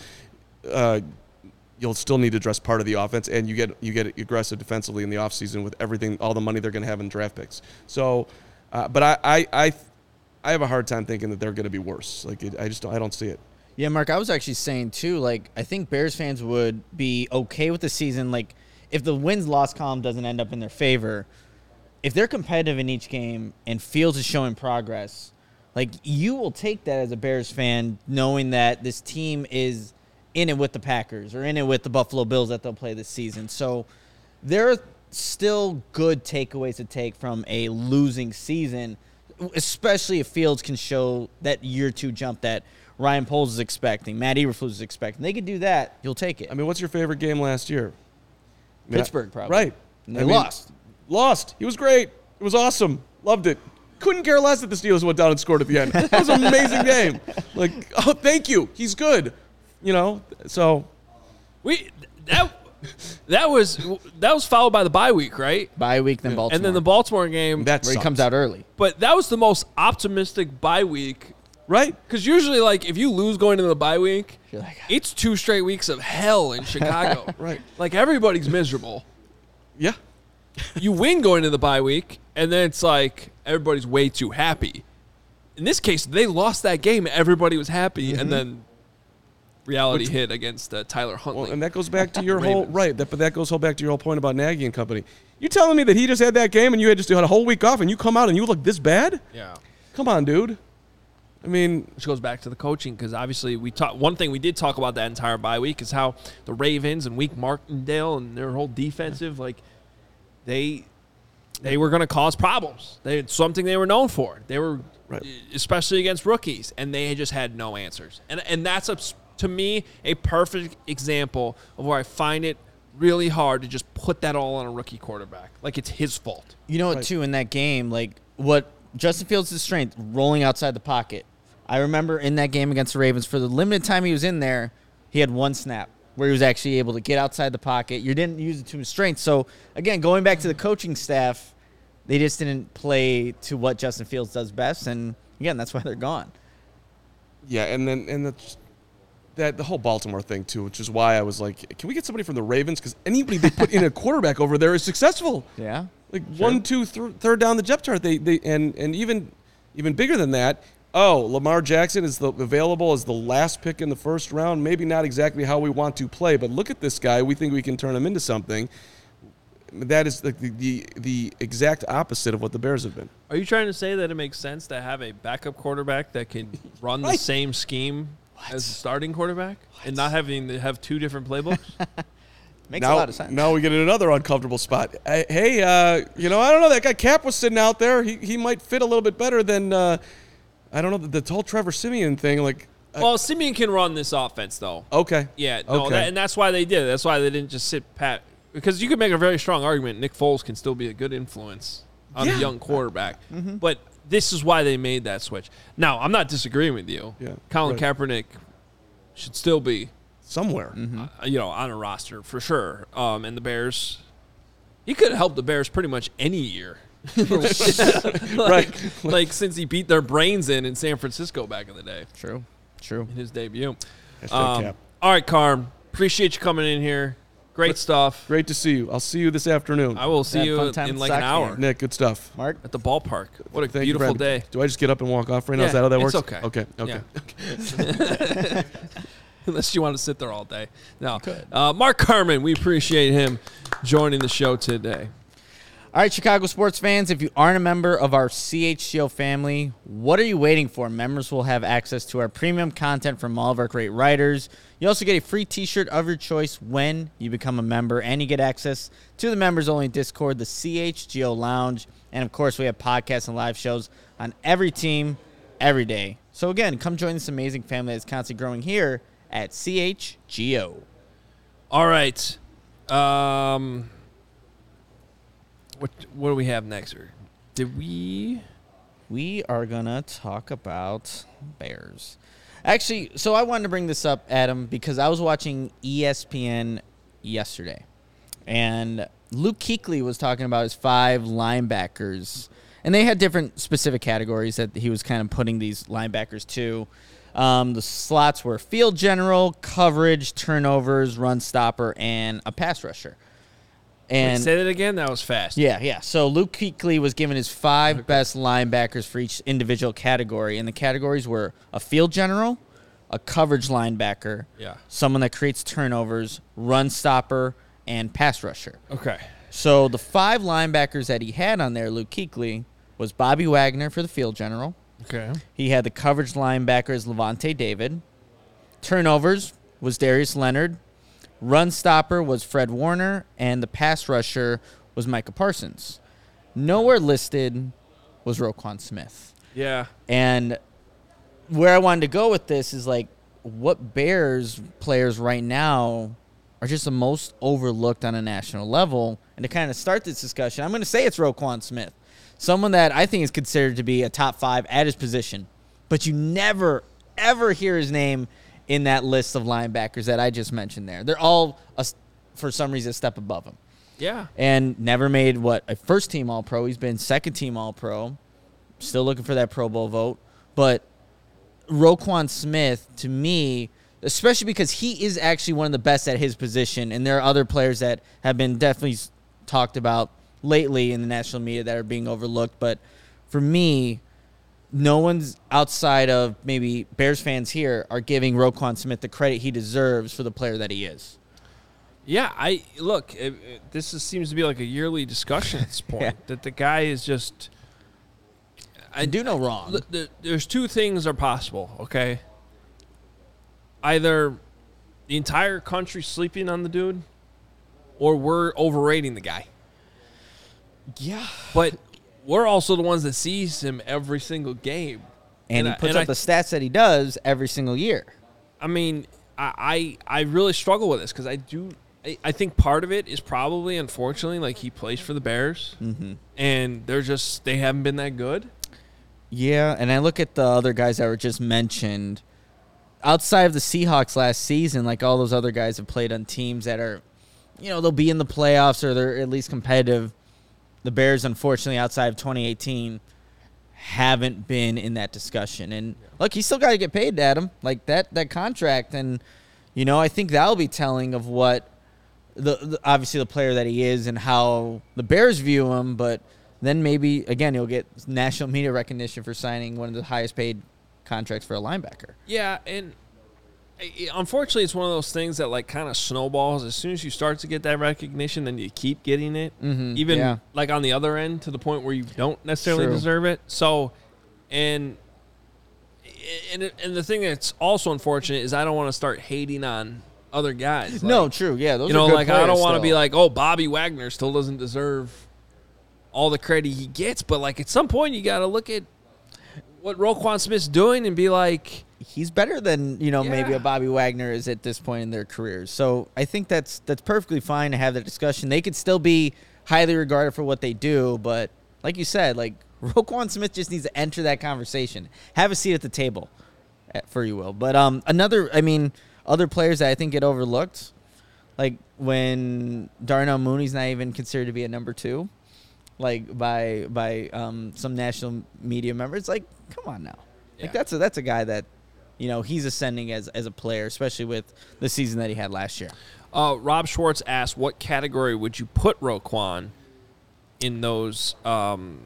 you'll still need to address part of the offense, and you get aggressive defensively in the offseason with everything, all the money they're going to have in draft picks. So, but I have a hard time thinking that they're going to be worse. Like, I don't see it. Yeah, Mark, I was actually saying too, like, I think Bears fans would be okay with the season, like, if the wins-loss column doesn't end up in their favor, if they're competitive in each game and Fields is showing progress, like, you will take that as a Bears fan, knowing that this team is in it with the Packers or in it with the Buffalo Bills that they'll play this season. So there are still good takeaways to take from a losing season, especially if Fields can show that year 2 jump that Ryan Poles is expecting, Matt Eberflus is expecting. They could do that. You'll take it. I mean, what's your favorite game last year? Pittsburgh, probably. Right. And they lost. Lost. He was great. It was awesome. Loved it. Couldn't care less that the Steelers went down and scored at the end. That was an amazing game. Like, oh, thank you. He's good. So That was followed by the bye week, right? Bye week, then Baltimore. And then the Baltimore game, That where he sucks. comes out early. but that was the most optimistic bye week. Right? Because usually, like, if you lose going into the bye week, You're like, it's 2 straight weeks of hell in Chicago. Right. Like, everybody's miserable. Yeah. You win going into the bye week, and then it's like everybody's way too happy. In this case, they lost that game. Everybody was happy, and then reality hit against Tyler Huntley. Well, and that goes back to your whole Ravens. right. But that goes back to your whole point about Nagy and company. You telling me that he just had that game and you had just had a whole week off and you come out and you look this bad? Yeah. Come on, dude. I mean, Which goes back to the coaching, because obviously one thing we did talk about that entire bye week is how the Ravens and Wink Martindale and their whole defensive, like, they were going to cause problems. It's something they were known for. They were, Right. especially against rookies, and they just had no answers. And that's, to me, a perfect example of where I find it really hard to just put that all on a rookie quarterback. Like, it's his fault. You know what, Right. too, in that game, like, what Justin Fields' strength, rolling outside the pocket. I remember in that game against the Ravens, for the limited time he was in there, he had one snap where he was actually able to get outside the pocket. You didn't use it to his strength. So, again, going back to the coaching staff, they just didn't play to what Justin Fields does best. And, again, that's why they're gone. yeah, and the whole Baltimore thing too, which is why I was like, can we get somebody from the Ravens? Because anybody they put in a quarterback over there is successful. Yeah. Like 1, 2, third down the depth chart. They and even bigger than that. Oh, Lamar Jackson is available as the last pick in the first round. Maybe not exactly how we want to play, but look at this guy. We think we can turn him into something. That is the exact opposite of what the Bears have been. Are you trying to say that it makes sense to have a backup quarterback that can run the Right. same scheme as the starting quarterback and not having to have 2 different playbooks? Makes now, a lot of sense. Now we get in another uncomfortable spot. Hey, I don't know. That guy Cap was sitting out there. He might fit a little bit better than, I don't know, the whole Trevor Siemian thing. Like, Well, Simeon can run this offense, though. okay. Yeah, no, Okay. and that's why they did it. That's why they didn't just sit pat. Because you could make a very strong argument Nick Foles can still be a good influence on a young quarterback. But this is why they made that switch. Now, I'm not disagreeing with you. Yeah, Colin right. Kaepernick should still be, Somewhere. on a roster for sure. And the Bears, he could have helped the Bears pretty much any year. Like since he beat their brains in San Francisco back in the day True. in his debut. Hashtag Cap. All right, Carm. Appreciate you coming in here. Great stuff. Great to see you. I'll see you this afternoon. I will see Had you fun time in at like the an Sox hour game. Nick, good stuff. Mark? at the ballpark. What a Thank you for beautiful having me. day. Do I just get up and walk off right now? Is Yeah, that how that it's works? okay. Okay. Yeah. Unless you want to sit there all day. No. Mark Carman, we appreciate him joining the show today. All right, Chicago sports fans, if you aren't a member of our CHGO family, what are you waiting for? Members will have access to our premium content from all of our great writers. You also get a free t-shirt of your choice when you become a member, and you get access to the members-only Discord, the CHGO Lounge, and, of course, we have podcasts and live shows on every team, every day. So, again, come join this amazing family that's constantly growing here at CHGO. All right. What do we have next? Or did we? We are going to talk about Bears. Actually, so I wanted to bring this up, Adam, because I was watching ESPN yesterday. And Luke Kuechly was talking about his 5 linebackers. And they had different specific categories that he was kind of putting these linebackers to. The slots were field general, coverage, turnovers, run stopper, and a pass rusher. And Say that again. That was fast. yeah. So Luke Kuechly was given his 5 best linebackers for each individual category, and the categories were a field general, a coverage linebacker, Yeah. someone that creates turnovers, run stopper, and pass rusher. Okay. So the 5 linebackers that he had on there, Luke Kuechly, was Bobby Wagner for the field general. Okay. He had the coverage linebackers Levante David. Turnovers was Darius Leonard. Run stopper was Fred Warner, and the pass rusher was Micah Parsons. Nowhere listed was Roquan Smith. Yeah. And where I wanted to go with this is, like, what Bears players right now are just the most overlooked on a national level? And to kind of start this discussion, I'm going to say it's Roquan Smith, someone that I think is considered to be a top 5 at his position. But you never, ever hear his name in that list of linebackers that I just mentioned there. They're all for some reason, a step above him. Yeah. And never made, a first-team All-Pro. He's been second-team All-Pro. Still looking for that Pro Bowl vote. But Roquan Smith, to me, especially because he is actually one of the best at his position, and there are other players that have been definitely talked about lately in the national media that are being overlooked. But for me, no one's outside of maybe Bears fans here are giving Roquan Smith the credit he deserves for the player that he is. Yeah, this seems to be like a yearly discussion at this point, that the guy is just... I do no wrong. There's two things are possible, okay? Either the entire country's sleeping on the dude, or we're overrating the guy. Yeah. But we're also the ones that sees him every single game. And he puts up the stats that he does every single year. I mean, I really struggle with this because I think part of it is probably, unfortunately, like he plays for the Bears, and they haven't been that good. Yeah, and I look at the other guys that were just mentioned. Outside of the Seahawks last season, like all those other guys have played on teams that are, they'll be in the playoffs or they're at least competitive. The Bears, unfortunately, outside of 2018, haven't been in that discussion. And look, he's still got to get paid, Adam. Like that contract, and I think that'll be telling of what the obviously the player that he is and how the Bears view him. But then maybe again he'll get national media recognition for signing one of the highest paid contracts for a linebacker. Yeah, and unfortunately, it's one of those things that like kind of snowballs. As soon as you start to get that recognition, then you keep getting it, even like on the other end to the point where you don't necessarily deserve it. So, and the thing that's also unfortunate is I don't want to start hating on other guys. Like, no, true, yeah, those are good like I don't want to still. be like, oh, Bobby Wagner still doesn't deserve all the credit he gets, but like at some point you got to look at what Roquan Smith's doing and be like, he's better than maybe a Bobby Wagner is at this point in their careers. So I think that's perfectly fine to have that discussion. They could still be highly regarded for what they do, but like you said, like Roquan Smith just needs to enter that conversation, have a seat at the table, for you will. But other players that I think get overlooked, like when Darnell Mooney's not even considered to be a number 2. Like by some national media members, like come on now, like that's a guy that, he's ascending as a player, especially with the season that he had last year. Rob Schwartz asked, what category would you put Roquan in those? Run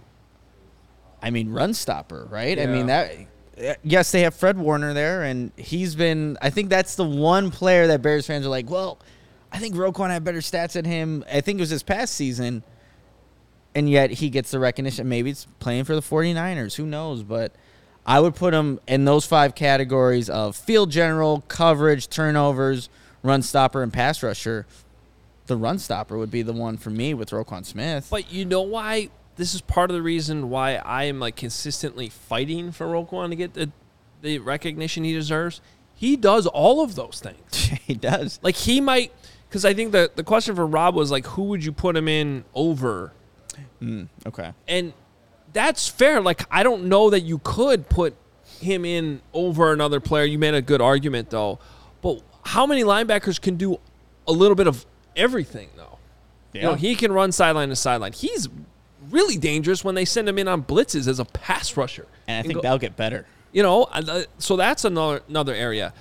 stopper, right? Yeah. I mean that. Yes, they have Fred Warner there, and he's been. I think that's the one player that Bears fans are like, well, I think Roquan had better stats than him. I think it was this past season. And yet he gets the recognition. Maybe it's playing for the 49ers. Who knows? But I would put him in those 5 categories of field general, coverage, turnovers, run stopper, and pass rusher. The run stopper would be the one for me with Roquan Smith. But you know why? This is part of the reason why I am like consistently fighting for Roquan to get the recognition he deserves. He does all of those things. He does. Like he might, because I think the question for Rob was like, who would you put him in over? Okay. And that's fair. Like, I don't know that you could put him in over another player. You made a good argument, though. But how many linebackers can do a little bit of everything, though? Yeah. He can run sideline to sideline. He's really dangerous when they send him in on blitzes as a pass rusher. And I think that'll get better. So that's another area.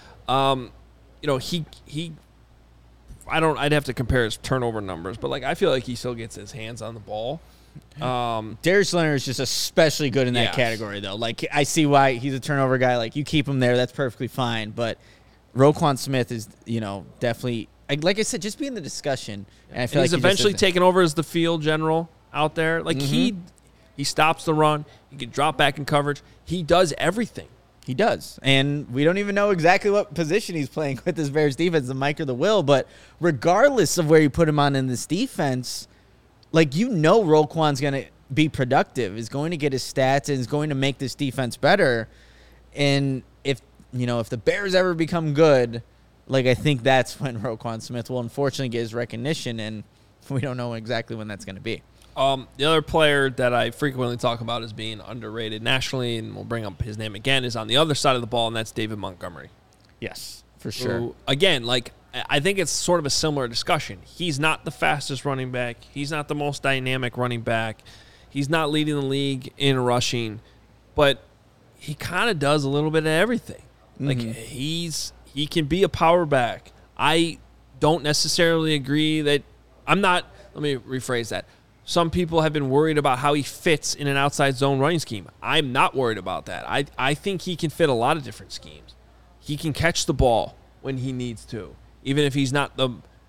I'd have to compare his turnover numbers, but like I feel like he still gets his hands on the ball. Darius Leonard is just especially good in that category, though. Like I see why he's a turnover guy. Like you keep him there, that's perfectly fine. But Roquan Smith is, definitely like I said, just be in the discussion. And I feel he's like eventually taken over as the field general out there. Like he stops the run. He can drop back in coverage. He does everything. He does. And we don't even know exactly what position he's playing with this Bears defense, the Mike or the Will. But regardless of where you put him on in this defense, like Roquan's going to be productive, is going to get his stats, and is going to make this defense better. And if the Bears ever become good, like I think that's when Roquan Smith will unfortunately get his recognition, and we don't know exactly when that's going to be. The other player that I frequently talk about as being underrated nationally, and we'll bring up his name again, is on the other side of the ball, and that's David Montgomery. Yes, for sure. Who, again, like I think it's sort of a similar discussion. He's not the fastest running back. He's not the most dynamic running back. He's not leading the league in rushing, but he kind of does a little bit of everything. Like he can be a power back. I don't necessarily agree that let me rephrase that. Some people have been worried about how he fits in an outside zone running scheme. I'm not worried about that. I think he can fit a lot of different schemes. He can catch the ball when he needs to, even if he's not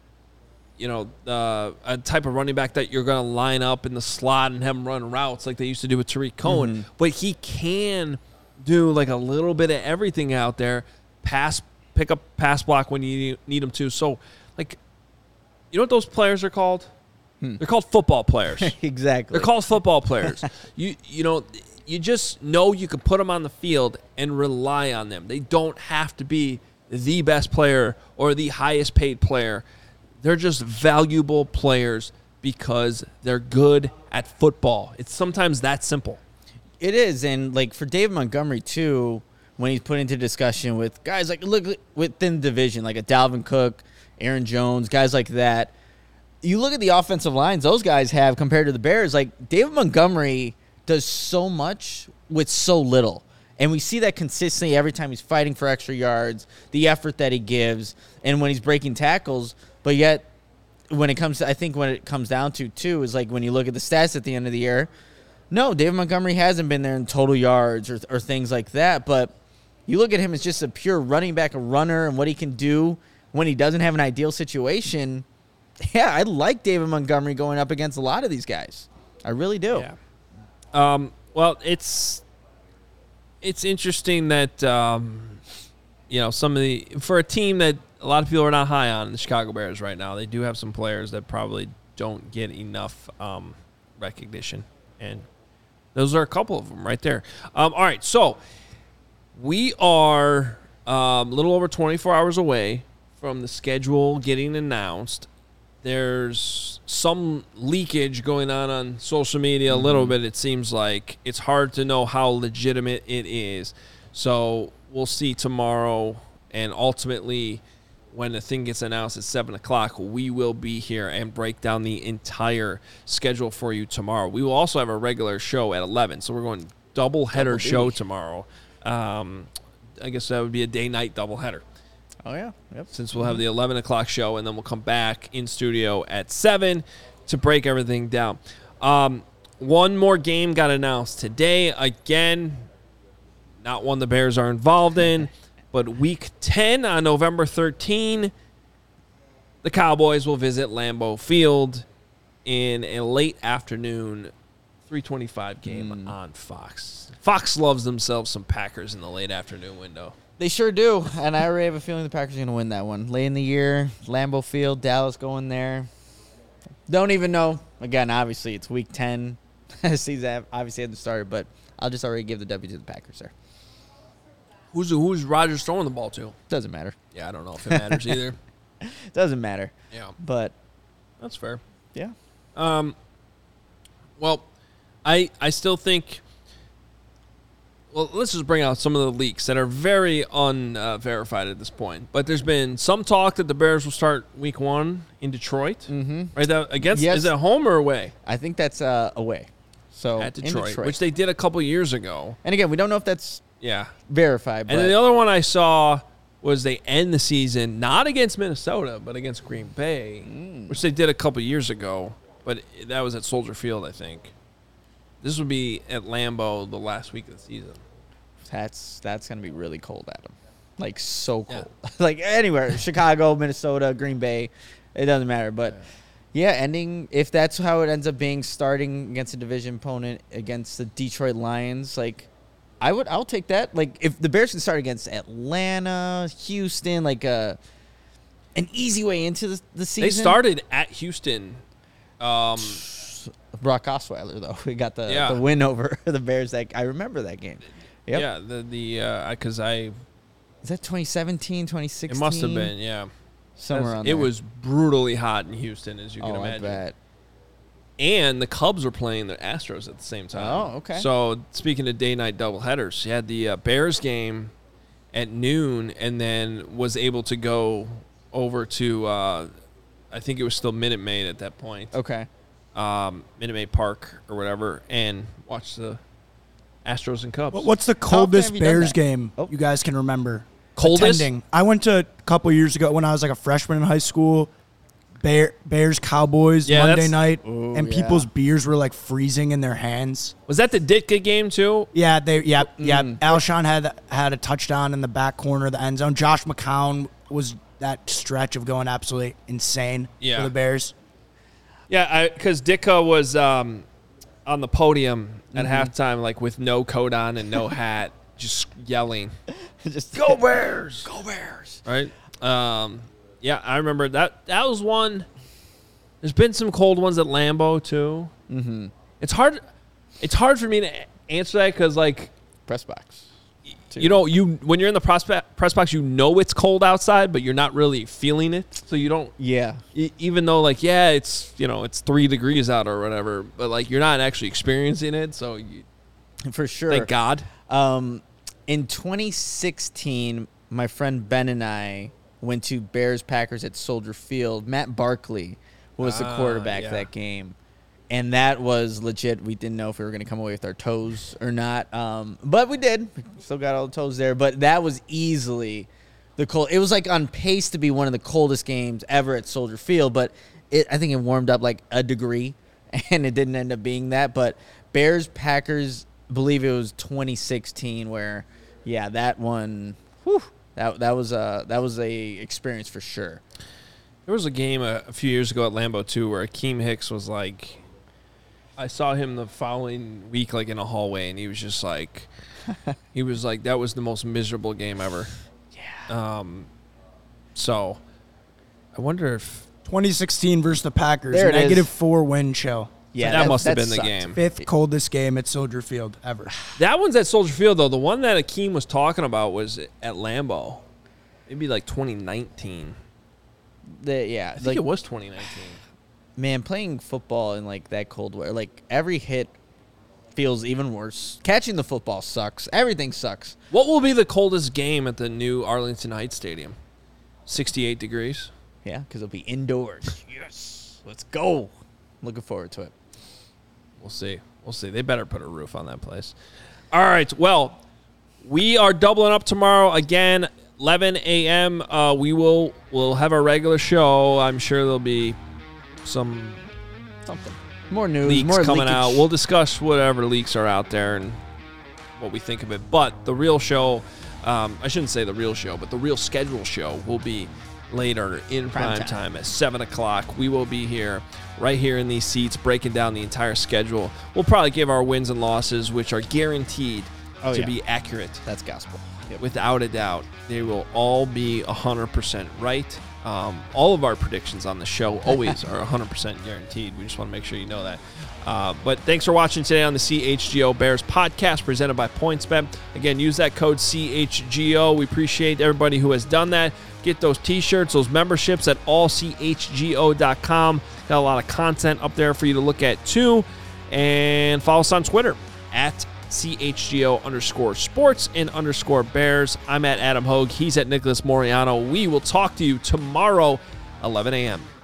a type of running back that you're going to line up in the slot and have him run routes like they used to do with Tariq Cohen. But he can do like a little bit of everything out there, pick up pass block when you need him to. So, like, you know what those players are called? They're called football players. Exactly. They're called football players. You just know you can put them on the field and rely on them. They don't have to be the best player or the highest paid player. They're just valuable players because they're good at football. It's sometimes that simple. It is, and like for David Montgomery too, when he's put into discussion with guys like look within the division, like a Dalvin Cook, Aaron Jones, guys like that. You look at the offensive lines those guys have compared to the Bears. Like David Montgomery does so much with so little, and we see that consistently every time he's fighting for extra yards, the effort that he gives, and when he's breaking tackles. But yet, when it comes down to too is like when you look at the stats at the end of the year. No, David Montgomery hasn't been there in total yards or things like that. But you look at him as just a pure running back, a runner, and what he can do when he doesn't have an ideal situation. Yeah, I like David Montgomery going up against a lot of these guys. I really do. Yeah. Well, it's interesting that for a team that a lot of people are not high on, the Chicago Bears right now, they do have some players that probably don't get enough recognition, and those are a couple of them right there. All right, so we are a little over 24 hours away from the schedule getting announced. There's some leakage going on social media a little bit, it seems like. It's hard to know how legitimate it is. So we'll see tomorrow, and ultimately when the thing gets announced at 7 o'clock, we will be here and break down the entire schedule for you tomorrow. We will also have a regular show at 11, so we're going double-header show tomorrow. I guess that would be a day-night double-header. Oh, yeah. Yep. Since we'll have the 11 o'clock show, and then we'll come back in studio at 7 to break everything down. One more game got announced today. Again, not one the Bears are involved in. But Week 10 on November 13, the Cowboys will visit Lambeau Field in a late afternoon 3:25 game on Fox. Fox loves themselves some Packers in the late afternoon window. They sure do, and I already have a feeling the Packers are going to win that one. Late in the year, Lambeau Field, Dallas going there. Don't even know. Again, obviously, it's Week 10. Season obviously hasn't started, but I'll just already give the W to the Packers there. Who's Rodgers throwing the ball to? Doesn't matter. Yeah, I don't know if it matters either. Doesn't matter. Yeah. But that's fair. Yeah. Well, I still think let's just bring out some of the leaks that are very unverified at this point. But there's been some talk that the Bears will start Week 1 in Detroit. Mm-hmm. Right? Is it home or away? I think that's away. So at Detroit, which they did a couple years ago. And again, we don't know if that's Yeah. verified. But And then the other one I saw was they end the season not against Minnesota, but against Green Bay, which they did a couple years ago. But that was at Soldier Field, I think. This would be at Lambeau the last week of the season. That's going to be really cold, Adam. Like, so cold. Yeah. Like, anywhere. Chicago, Minnesota, Green Bay. It doesn't matter. But, yeah, ending, if that's how it ends up being, starting against a division opponent against the Detroit Lions, like, I'll take that. Like, if the Bears can start against Atlanta, Houston, like an easy way into the season. They started at Houston. Brock Osweiler, though. We got the win over the Bears. I remember that game. Yep. Yeah, because I... Is that 2017, 2016? It must have been, yeah. Somewhere on there. It was brutally hot in Houston, as you can imagine. I bet. And the Cubs were playing the Astros at the same time. Oh, okay. So, speaking of day-night doubleheaders, you had the Bears game at noon and then was able to go over to, I think it was still Minute Maid at that point. Okay. Minute Maid Park or whatever, and watched the Astros and Cubs. What's the often coldest have you done Bears that? game Oh. you guys can remember? Coldest? Attending. I went to a couple years ago when I was like a freshman in high school. Bears Cowboys Yeah, Monday that's- night, Ooh, and yeah. people's beers were like freezing in their hands. Was that the Ditka game too? Yeah, Alshon had a touchdown in the back corner of the end zone. Josh McCown was that stretch of going absolutely insane Yeah. for the Bears. Yeah, because Ditka was on the podium at halftime, like with no coat on and no hat, just yelling, Just "Go Bears! Go Bears. Right? Yeah, I remember that. That was one. There's been some cold ones at Lambeau too. Mm-hmm. It's hard for me to answer that because, like, Press box. you know, when you're in the press box, you know it's cold outside, but you're not really feeling it. So you don't. Yeah. Even though, like, yeah, it's, you know, it's 3 degrees out or whatever, but like you're not actually experiencing it. So For sure. thank God. In 2016, my friend Ben and I went to Bears-Packers at Soldier Field. Matt Barkley was the quarterback yeah. that game. And that was legit. We didn't know if we were going to come away with our toes or not. But we did. We still got all the toes there. But that was easily the cold. It was like on pace to be one of the coldest games ever at Soldier Field. But I think it warmed up like a degree. And it didn't end up being that. But Bears-Packers, I believe it was 2016 where, yeah, that one, whew, that was a experience for sure. There was a game a few years ago at Lambeau too, where Akeem Hicks was like, I saw him the following week, like in a hallway, and he was just like, that was the most miserable game ever. Yeah. So, I wonder if 2016 versus the Packers, There it is. -4 wind chill. Yeah, that must have been the sucked. game. 5th coldest game at Soldier Field ever. That one's at Soldier Field though. The one that Akeem was talking about was at Lambeau, maybe like 2019. I think it was 2019. Man, playing football in like that cold weather, like every hit feels even worse. Catching the football sucks. Everything sucks. What will be the coldest game at the new Arlington Heights Stadium? 68 degrees. Yeah, because it'll be indoors. Yes, let's go. Looking forward to it. We'll see. They better put a roof on that place. All right. Well, we are doubling up tomorrow again, 11 a.m. We'll have our regular show. I'm sure there'll be some Something. More news. leaks more coming leakage. out. We'll discuss whatever leaks are out there and what we think of it. But the real show, I shouldn't say the real show, but the real schedule show will be later in prime time at 7 o'clock. We will be here, right here in these seats, breaking down the entire schedule. We'll probably give our wins and losses, which are guaranteed to be accurate. That's gospel. Yep. Without a doubt. They will all be 100% right. All of our predictions on the show always are 100% guaranteed. We just want to make sure you know that. But thanks for watching today on the CHGO Bears podcast presented by PointsBet. Again, use that code CHGO. We appreciate everybody who has done that. Get those t-shirts, those memberships at allchgo.com. Got a lot of content up there for you to look at too. And follow us on Twitter at CHGO_sports and _Bears. I'm at Adam Hogue. He's at Nicholas Moriano. We will talk to you tomorrow, 11 a.m.